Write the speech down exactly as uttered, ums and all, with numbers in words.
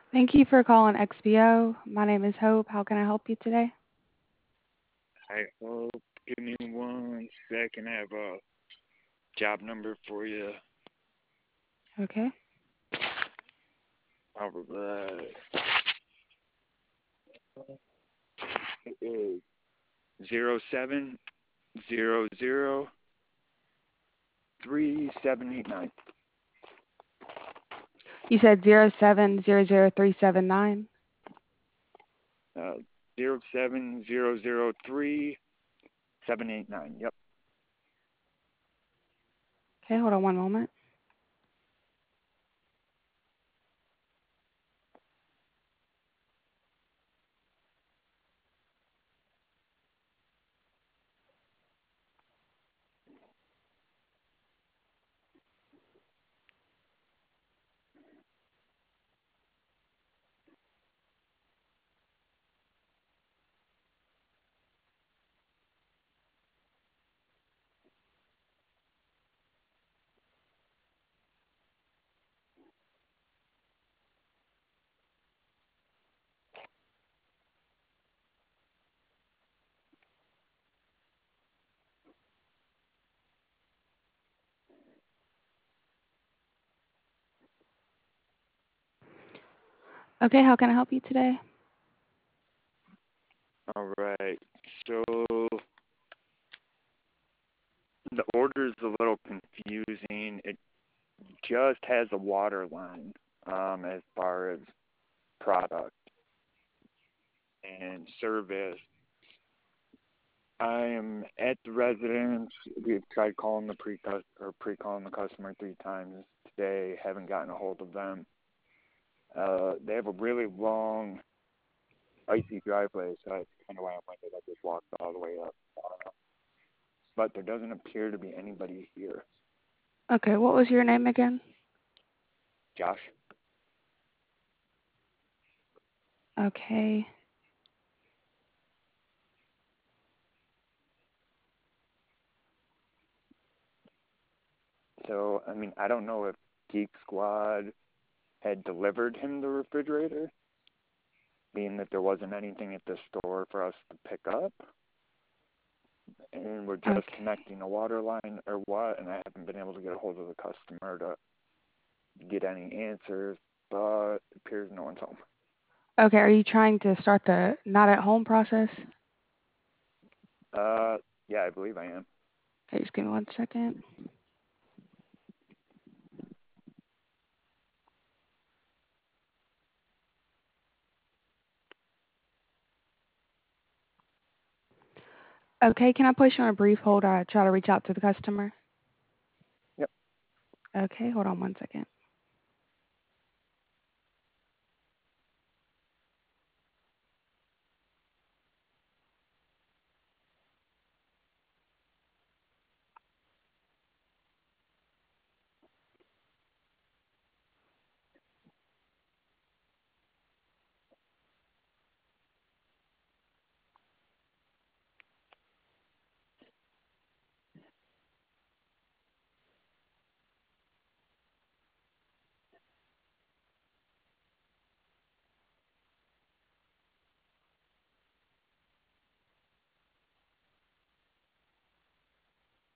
Thank you for calling X B O. My name is Hope. How can I help you today? I hope. Give me one second. I have a job number for you. Okay. All right. It is zero seven zero zero three seven eight nine. You said zero seven zero zero three seven nine. Uh, zero seven zero zero three seven eight nine. Yep. Okay, hold on one moment. Okay, how can I help you today? All right. So the order is a little confusing. It just has a water line um, as far as product and service. I am at the residence. We've tried calling the pre or pre-calling the customer three times today. Haven't gotten a hold of them. Uh, they have a really long, icy driveway, so that's kind of why I went. I just walked all the way up. Uh, but there doesn't appear to be anybody here. Okay, what was your name again? Josh. Okay. So I mean, I don't know if Geek Squad had delivered him the refrigerator, being that there wasn't anything at the store for us to pick up. And we're just Okay. connecting a water line or what, and I haven't been able to get a hold of the customer to get any answers, but it appears no one's home. Okay, are you trying to start the not at home process? Uh, yeah, I believe I am. Okay, just give me one second. Okay, can I place you on a brief hold? I try to reach out to the customer. Yep. Okay, hold on one second.